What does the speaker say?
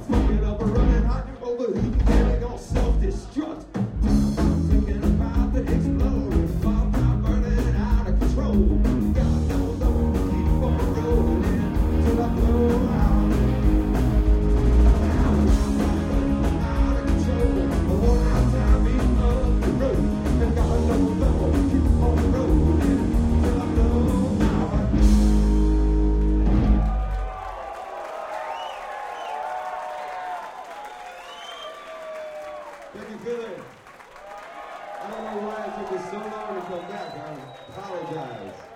fucking up and running hot, overheating, getting all self-destruct. Thinking about the exploding, bomb not burning out of control. God knows I won't keep on rolling till I blow out. Out of control, I won't have time being up the road. And God knows I won't keep on rolling till I blow out. Thank you, Billy. I don't know why it took us so long to come back. I apologize.